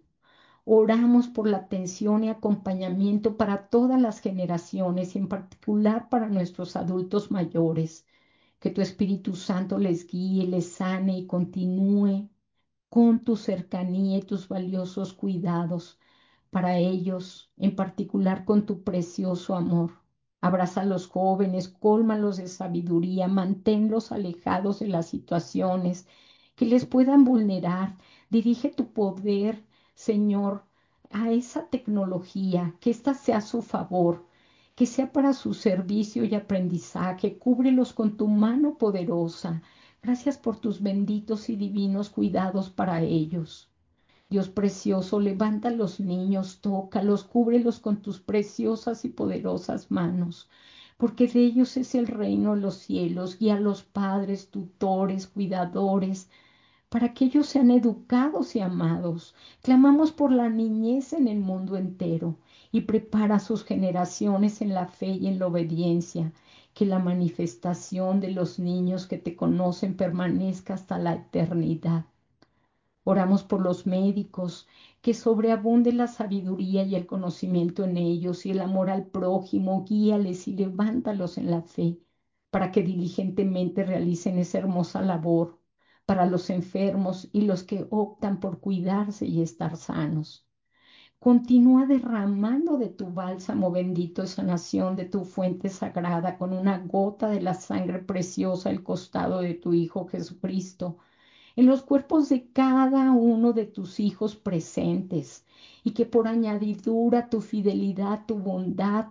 Speaker 1: Oramos por la atención y acompañamiento para todas las generaciones y en particular para nuestros adultos mayores. Que tu Espíritu Santo les guíe, les sane y continúe con tu cercanía y tus valiosos cuidados para ellos, en particular con tu precioso amor. Abraza a los jóvenes, cólmalos de sabiduría, manténlos alejados de las situaciones que les puedan vulnerar. Dirige tu poder, Señor, a esa tecnología, que ésta sea a su favor, que sea para su servicio y aprendizaje. Cúbrelos con tu mano poderosa. Gracias por tus benditos y divinos cuidados para ellos. Dios precioso, levanta a los niños, tócalos, cúbrelos con tus preciosas y poderosas manos, porque de ellos es el reino de los cielos. Guía a los padres, tutores, cuidadores, para que ellos sean educados y amados. Clamamos por la niñez en el mundo entero y prepara sus generaciones en la fe y en la obediencia. Que la manifestación de los niños que te conocen permanezca hasta la eternidad. Oramos por los médicos, que sobreabunde la sabiduría y el conocimiento en ellos y el amor al prójimo. Guíales y levántalos en la fe para que diligentemente realicen esa hermosa labor para los enfermos y los que optan por cuidarse y estar sanos. Continúa derramando de tu bálsamo bendito de sanación, de tu fuente sagrada, con una gota de la sangre preciosa al costado de tu Hijo Jesucristo en los cuerpos de cada uno de tus hijos presentes, y que por añadidura tu fidelidad, tu bondad,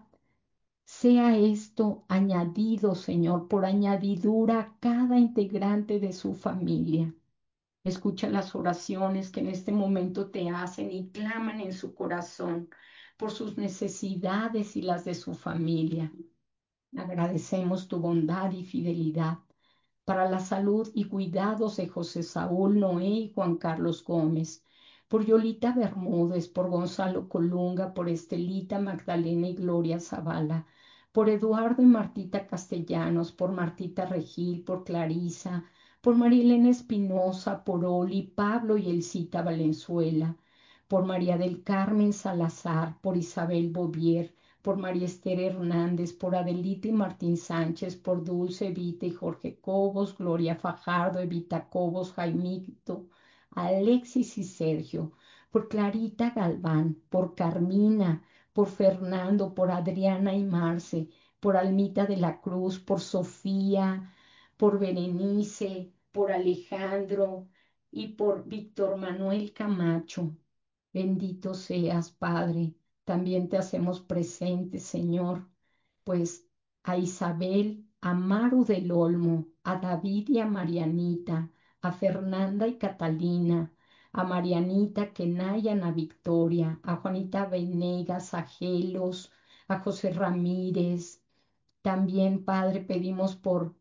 Speaker 1: sea esto añadido, Señor, por añadidura a cada integrante de su familia. Escucha las oraciones que en este momento te hacen y claman en su corazón por sus necesidades y las de su familia. Agradecemos tu bondad y fidelidad para la salud y cuidados de José Saúl Noé y Juan Carlos Gómez, por Yolita Bermúdez, por Gonzalo Colunga, por Estelita Magdalena y Gloria Zavala, por Eduardo y Martita Castellanos, por Martita Regil, por Clarisa, por Marilena Espinosa, por Oli, Pablo y Elcita Valenzuela, por María del Carmen Salazar, por Isabel Bovier, por María Esther Hernández, por Adelita y Martín Sánchez, por Dulce, Evita y Jorge Cobos, Gloria Fajardo, Evita Cobos, Jaimito, Alexis y Sergio, por Clarita Galván, por Carmina, por Fernando, por Adriana y Marce, por Almita de la Cruz, por Sofía, por Berenice, por Alejandro y por Víctor Manuel Camacho. Bendito seas, Padre. También te hacemos presente, Señor, pues a Isabel, a Maru del Olmo, a David y a Marianita, a Fernanda y Catalina, a Marianita, Kenaya, a Victoria, a Juanita Venegas, a Gelos, a José Ramírez. También, Padre, pedimos por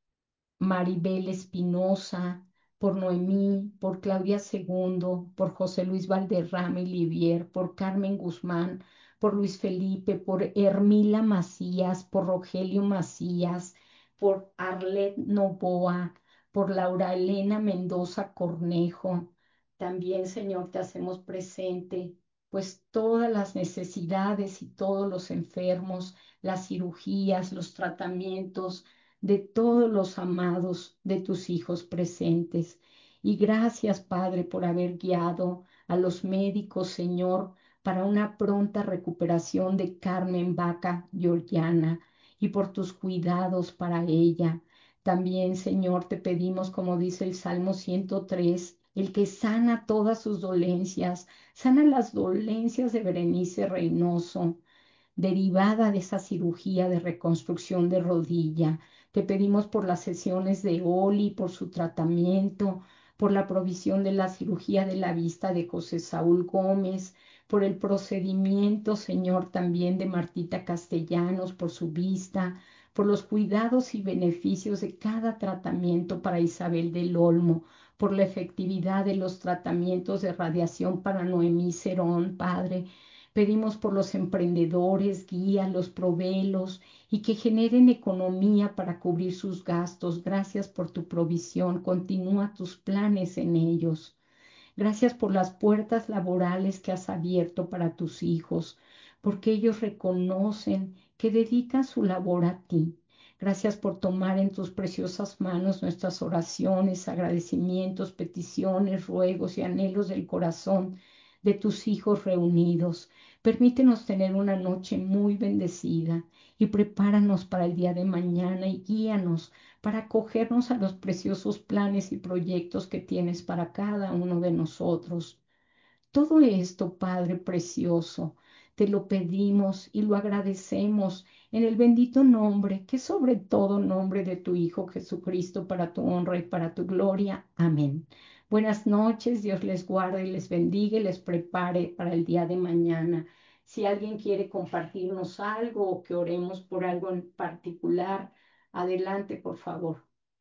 Speaker 1: Maribel Espinosa, por Noemí, por Claudia Segundo, por José Luis Valderrama y Livier, por Carmen Guzmán, por Luis Felipe, por Hermila Macías, por Rogelio Macías, por Arlet Novoa, por Laura Elena Mendoza Cornejo. También, Señor, te hacemos presente, pues todas las necesidades y todos los enfermos, las cirugías, los tratamientos de todos los amados de tus hijos presentes. Y gracias, Padre, por haber guiado a los médicos, Señor, para una pronta recuperación de Carmen Vaca Georgiana y por tus cuidados para ella. También, Señor, te pedimos, como dice el Salmo ciento tres, el que sana todas sus dolencias, sana las dolencias de Berenice Reynoso, derivada de esa cirugía de reconstrucción de rodilla. Te pedimos por las sesiones de Oli, por su tratamiento, por la provisión de la cirugía de la vista de José Saúl Gómez, por el procedimiento, Señor, también de Martita Castellanos, por su vista, por los cuidados y beneficios de cada tratamiento para Isabel del Olmo, por la efectividad de los tratamientos de radiación para Noemí Cerón, Padre. Pedimos por los emprendedores, guíalos, provéelos y que generen economía para cubrir sus gastos. Gracias por tu provisión. Continúa tus planes en ellos. Gracias por las puertas laborales que has abierto para tus hijos, porque ellos reconocen que dedican su labor a ti. Gracias por tomar en tus preciosas manos nuestras oraciones, agradecimientos, peticiones, ruegos y anhelos del corazón de tus hijos reunidos. Permítenos tener una noche muy bendecida y prepáranos para el día de mañana y guíanos para acogernos a los preciosos planes y proyectos que tienes para cada uno de nosotros. Todo esto, Padre precioso, te lo pedimos y lo agradecemos en el bendito nombre, que sobre todo nombre de tu Hijo Jesucristo, para tu honra y para tu gloria. Amén. Buenas noches, Dios les guarde y les bendiga y les prepare para el día de mañana. Si alguien quiere compartirnos algo o que oremos por algo en particular, adelante, por favor.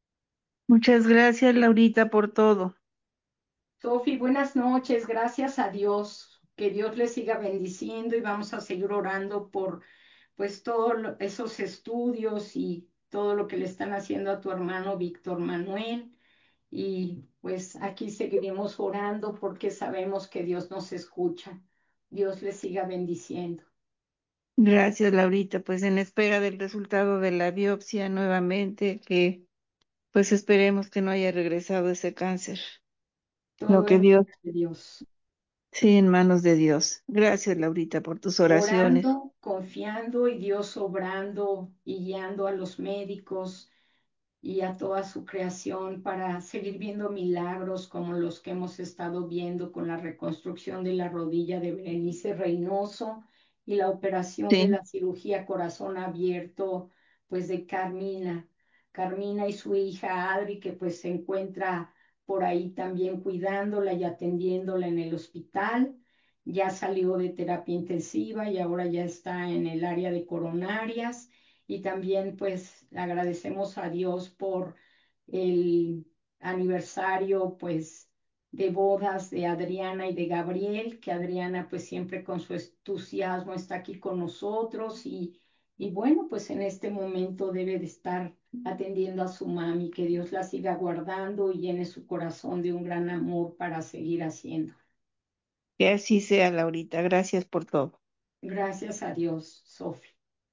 Speaker 2: Muchas gracias, Laurita, por todo.
Speaker 1: Sofi, buenas noches, gracias a Dios, que Dios les siga bendiciendo y vamos a seguir orando por pues todos esos estudios y todo lo que le están haciendo a tu hermano Víctor Manuel y pues aquí seguiremos orando porque sabemos que Dios nos escucha. Dios les siga bendiciendo.
Speaker 2: Gracias, Laurita. Pues en espera del resultado de la biopsia nuevamente, que pues esperemos que no haya regresado ese cáncer. Lo
Speaker 1: Todo
Speaker 2: que
Speaker 1: en
Speaker 2: Dios,
Speaker 1: de Dios.
Speaker 2: sí, en manos de Dios. Gracias, Laurita, por tus oraciones.
Speaker 1: Orando, confiando y Dios obrando y guiando a los médicos y a toda su creación para seguir viendo milagros como los que hemos estado viendo con la reconstrucción de la rodilla de Berenice Reynoso y la operación de
Speaker 2: Sí,
Speaker 1: la cirugía corazón abierto, pues de Carmina, Carmina y su hija Adri, que pues se encuentra por ahí también cuidándola y atendiéndola en el hospital. Ya salió de terapia intensiva y ahora ya está en el área de coronarias y también pues agradecemos a Dios por el aniversario pues de bodas de Adriana y de Gabriel, que Adriana pues siempre con su entusiasmo está aquí con nosotros y, y bueno, pues en este momento debe de estar atendiendo a su mami, que Dios la siga guardando y llene su corazón de un gran amor para seguir haciendo.
Speaker 2: que así sea, Laurita. Gracias por todo.
Speaker 1: Gracias a Dios, Sofi.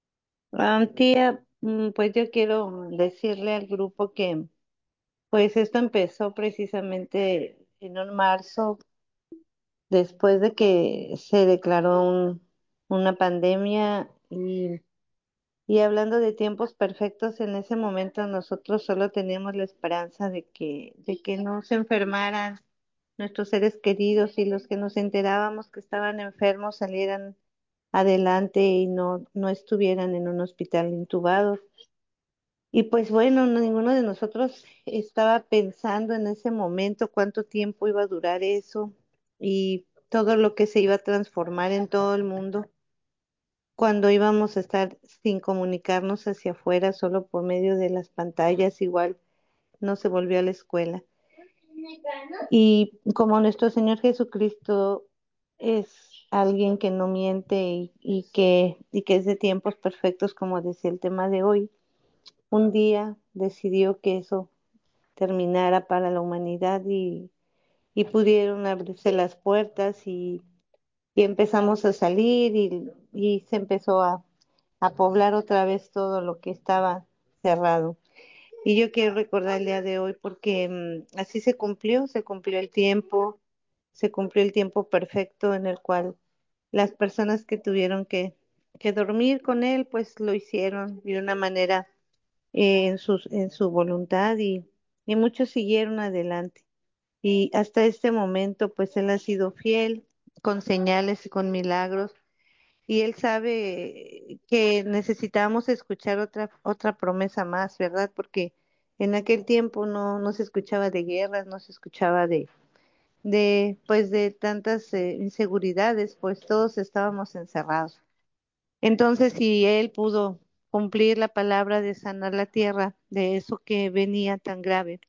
Speaker 2: Ah, tía, mm, pues yo quiero decirle al grupo que pues esto empezó precisamente en un marzo, después de que se declaró un- una pandemia y, y hablando de tiempos perfectos, en ese momento nosotros solo teníamos la esperanza de que, de que no se enfermaran nuestros seres queridos y los que nos enterábamos que estaban enfermos salieran adelante y no, no estuvieran en un hospital intubados. Y pues bueno, no- ninguno de nosotros estaba pensando en ese momento cuánto tiempo iba a durar eso y todo lo que se iba a transformar en todo el mundo cuando íbamos a estar sin comunicarnos hacia afuera, solo por medio de las pantallas, igual no se volvió a la escuela. Y como nuestro Señor Jesucristo es alguien que no miente y, y que, y que es de tiempos perfectos, como decía el tema de hoy, un día decidió que eso terminara para la humanidad y, y pudieron abrirse las puertas y, y empezamos a salir y, y se empezó a, a poblar otra vez todo lo que estaba cerrado. Y yo quiero recordar el día de hoy porque mm, así se cumplió, se cumplió el tiempo, se cumplió el tiempo perfecto en el cual las personas que tuvieron que, que dormir con él, pues lo hicieron de una manera eh, en sus, en su voluntad y, y muchos siguieron adelante. Y hasta este momento, pues él ha sido fiel con señales y con milagros y Él sabe que necesitamos escuchar otra, otra promesa más, ¿verdad? Porque en aquel tiempo no, no se escuchaba de guerras, no se escuchaba de, de, pues de tantas eh, inseguridades, pues todos estábamos encerrados. Entonces, si Él pudo cumplir la palabra de sanar la tierra de eso que venía tan grave,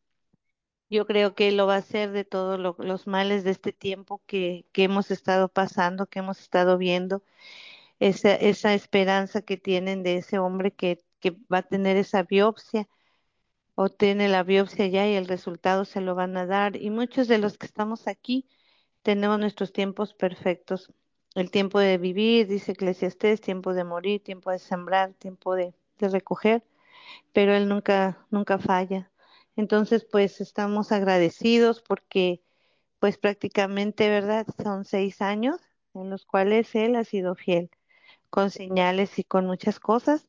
Speaker 2: yo creo que Él lo va a hacer de todos lo- los males de este tiempo que, que hemos estado pasando, que hemos estado viendo, esa, esa esperanza que tienen de ese hombre que, que va a tener esa biopsia o tiene la biopsia ya y el resultado se lo van a dar. Y muchos de los que estamos aquí tenemos nuestros tiempos perfectos. El tiempo de vivir, dice Eclesiastés, tiempo de morir, tiempo de sembrar, tiempo de, de recoger, pero Él nunca, nunca falla. Entonces, pues estamos agradecidos porque, pues prácticamente, ¿verdad? Son seis años en los cuales Él ha sido fiel, con señales y con muchas cosas.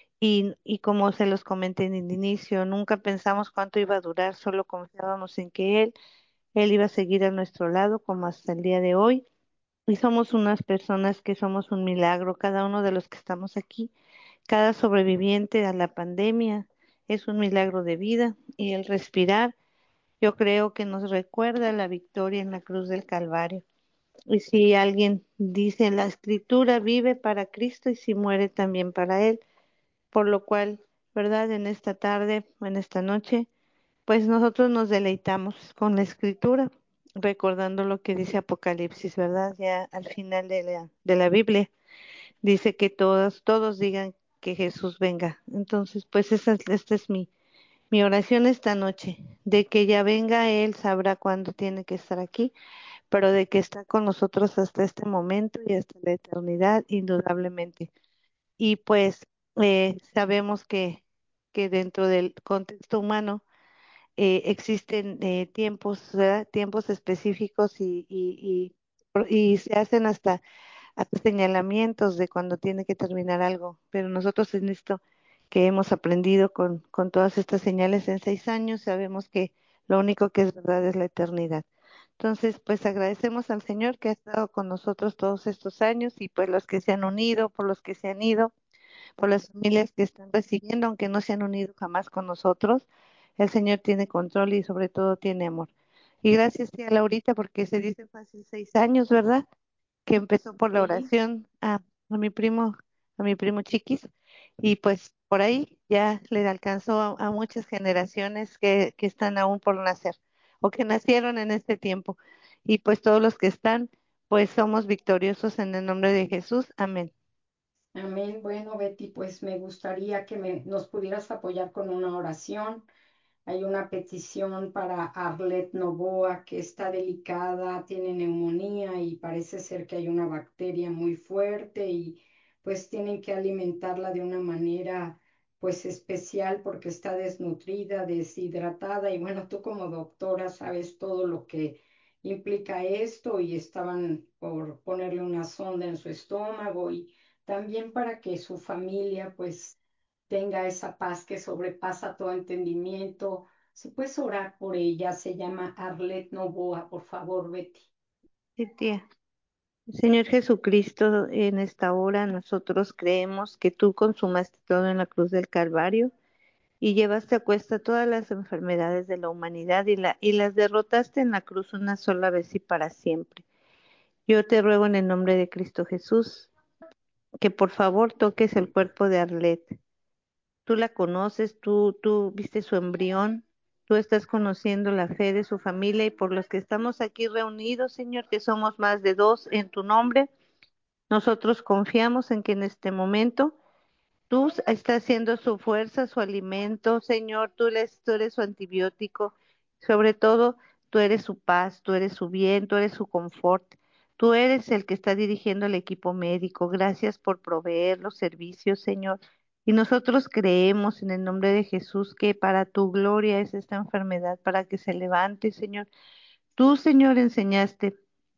Speaker 2: Y, y como se los comenté en el inicio, nunca pensamos cuánto iba a durar, solo confiábamos en que Él, Él iba a seguir a nuestro lado como hasta el día de hoy. Y somos unas personas que somos un milagro, cada uno de los que estamos aquí, cada sobreviviente a la pandemia es un milagro de vida y el respirar, yo creo que nos recuerda la victoria en la cruz del Calvario. Y si alguien dice en la escritura, vive para Cristo y si muere también para Él, por lo cual, ¿verdad? En esta tarde, en esta noche, pues nosotros nos deleitamos con la escritura, recordando lo que dice Apocalipsis, ¿verdad? Ya al final de la, de la Biblia dice que todos, todos digan que Jesús venga. Entonces, pues esa, es- esta es mi, mi oración esta noche, de que ya venga Él, sabrá cuándo tiene que estar aquí, pero de que está con nosotros hasta este momento y hasta la eternidad, indudablemente. Y pues eh, sabemos que, que dentro del contexto humano eh, existen eh, tiempos, ¿verdad? Tiempos específicos y, y, y, y se hacen hasta, hasta señalamientos de cuando tiene que terminar algo. Pero nosotros en esto que hemos aprendido con, con todas estas señales en seis años, sabemos que lo único que es verdad es la eternidad. Entonces, pues agradecemos al Señor que ha estado con nosotros todos estos años y pues los que se han unido, por los que se han ido por las familias que están recibiendo, aunque no se han unido jamás con nosotros. El Señor tiene control y sobre todo tiene amor. Y gracias, tía Laurita, porque se dice fácil seis años, ¿verdad? Que empezó por la
Speaker 1: Sí.
Speaker 2: oración a, a mi primo, a mi primo Chiquis, y pues por ahí ya le alcanzó a, a muchas generaciones que, que están aún por nacer o que nacieron en este tiempo. Y pues todos los que están, pues somos victoriosos en el nombre de Jesús. Amén.
Speaker 1: Amén. Bueno, Betty, pues me gustaría que me, nos pudieras apoyar con una oración. Hay una petición para Arlet Novoa que está delicada, tiene neumonía y parece ser que hay una bacteria muy fuerte y pues tienen que alimentarla de una manera pues especial porque está desnutrida, deshidratada y bueno, tú como doctora sabes todo lo que implica esto y estaban por ponerle una sonda en su estómago y también para que su familia pues tenga esa paz que sobrepasa todo entendimiento. Si puedes orar por ella, se llama Arlet Novoa, por favor, Betty.
Speaker 2: Sí, tía. Señor Jesucristo, en esta hora nosotros creemos que tú consumaste todo en la cruz del Calvario y llevaste a cuesta todas las enfermedades de la humanidad y, la, y las derrotaste en la cruz una sola vez y para siempre. Yo te ruego en el nombre de Cristo Jesús que por favor toques el cuerpo de Arlet. Tú la conoces, tú, tú viste su embrión, tú estás conociendo la fe de su familia y por los que estamos aquí reunidos, Señor, que somos más de dos en tu nombre. Nosotros confiamos en que en este momento tú estás siendo su fuerza, su alimento, Señor, tú eres, tú eres su antibiótico, sobre todo tú eres su paz, tú eres su bien, tú eres su confort, tú eres el que está dirigiendo el equipo médico. Gracias por proveer los servicios, Señor. Y nosotros creemos en el nombre de Jesús que para tu gloria es esta enfermedad, para que se levante, Señor. Tú, Señor, enseñaste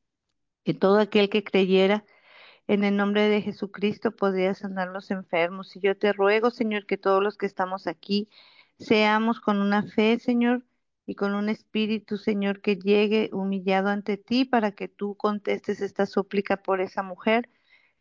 Speaker 2: que todo aquel que creyera en el nombre de Jesucristo podría sanar los enfermos. Y yo te ruego, Señor, que todos los que estamos aquí seamos con una fe, Señor, y con un espíritu, Señor, que llegue humillado ante ti para que tú contestes esta súplica por esa mujer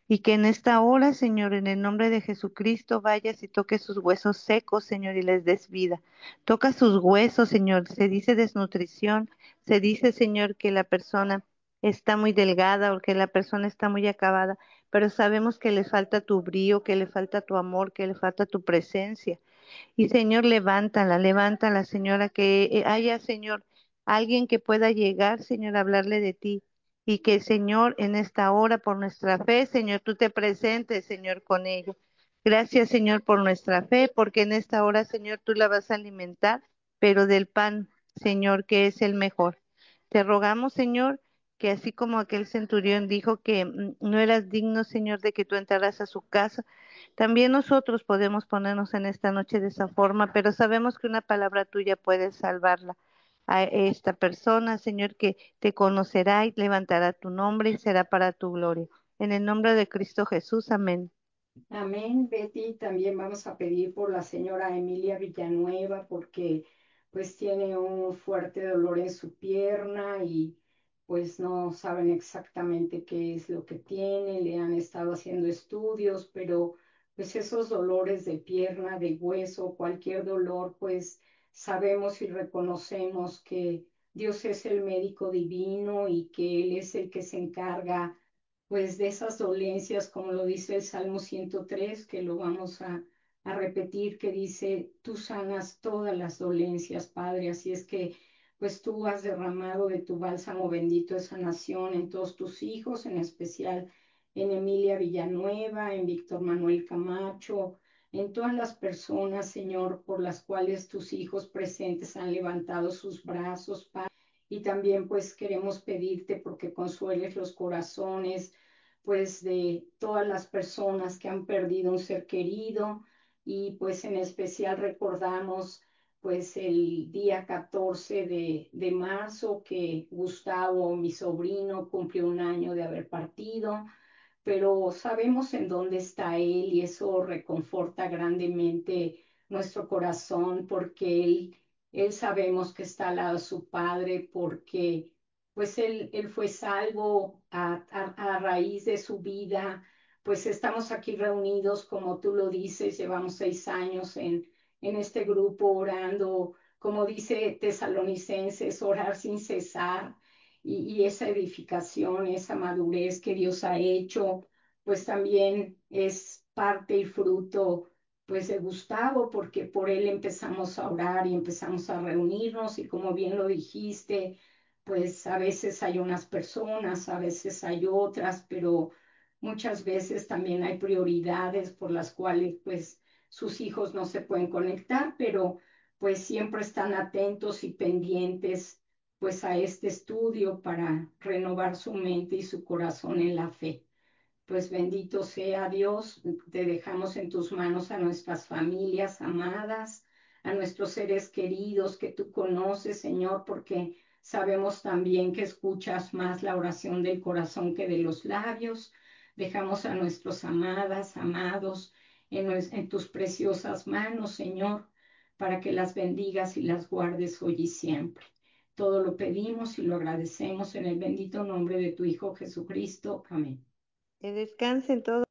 Speaker 2: Y que en esta hora, Señor, en el nombre de Jesucristo, vayas y toques sus huesos secos, Señor, y les des vida. Toca sus huesos, Señor. Se dice desnutrición, se dice, Señor, que la persona está muy delgada o que la persona está muy acabada, pero sabemos que le falta tu brío, que le falta tu amor, que le falta tu presencia. Y Señor, levántala, levántala, Señora, que eh, haya, Señor, alguien que pueda llegar, Señor, a hablarle de ti. Y que, Señor, en esta hora, por nuestra fe, Señor, tú te presentes, Señor, con ello. Gracias, Señor, por nuestra fe, porque en esta hora, Señor, tú la vas a alimentar, pero del pan, Señor, que es el mejor. Te rogamos, Señor, que así como aquel centurión dijo que mm, no eras digno, Señor, de que tú entraras a su casa, también nosotros podemos ponernos en esta noche de esa forma, pero sabemos que una palabra tuya puede salvarla a esta persona, Señor, que te conocerá y levantará tu nombre y será para tu gloria. En el nombre de Cristo Jesús, amén.
Speaker 1: Amén, Betty. También vamos a pedir por la señora Emilia Villanueva porque pues tiene un fuerte dolor en su pierna y pues no saben exactamente qué es lo que tiene. Le han estado haciendo estudios, pero pues esos dolores de pierna, de hueso, cualquier dolor, pues sabemos y reconocemos que Dios es el médico divino y que Él es el que se encarga pues de esas dolencias, como lo dice el Salmo ciento tres, que lo vamos a, a repetir, que dice, tú sanas todas las dolencias, Padre, así es que pues tú has derramado de tu bálsamo bendito esa nación en todos tus hijos, en especial en Emilia Villanueva, en Víctor Manuel Camacho, en todas las personas, Señor, por las cuales tus hijos presentes han levantado sus brazos, Padre. Y también pues queremos pedirte porque consueles los corazones pues de todas las personas que han perdido un ser querido y pues en especial recordamos pues el día catorce de, de marzo que Gustavo, mi sobrino, cumplió un año de haber partido, pero sabemos en dónde está Él y eso reconforta grandemente nuestro corazón porque Él, Él sabemos que está al lado de su Padre porque pues Él, él fue salvo a, a, a raíz de su vida, pues estamos aquí reunidos como tú lo dices, llevamos seis años en, en este grupo orando, como dice Tesalonicenses, orar sin cesar y, y esa edificación, esa madurez que Dios ha hecho, pues también es parte y fruto pues de Gustavo, porque por él empezamos a orar y empezamos a reunirnos y como bien lo dijiste, pues a veces hay unas personas, a veces hay otras, pero muchas veces también hay prioridades por las cuales pues sus hijos no se pueden conectar, pero pues siempre están atentos y pendientes pues a este estudio para renovar su mente y su corazón en la fe. Pues bendito sea Dios, te dejamos en tus manos a nuestras familias amadas, a nuestros seres queridos que tú conoces, Señor, porque sabemos también que escuchas más la oración del corazón que de los labios. Dejamos a nuestros amadas, amados, en, en tus preciosas manos, Señor, para que las bendigas y las guardes hoy y siempre. Todo lo pedimos y lo agradecemos en el bendito nombre de tu Hijo Jesucristo. Amén.
Speaker 2: Que descansen todos.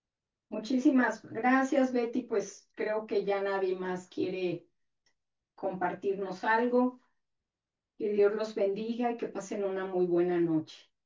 Speaker 1: Muchísimas gracias, Betty. Pues creo que ya nadie más quiere compartirnos algo. Que Dios los bendiga y que pasen una muy buena noche.